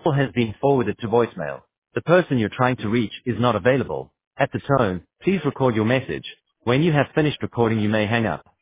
call has been forwarded to voicemail. The person you're trying to reach is not available. At the tone, please record your message. When you have finished recording, you may hang up.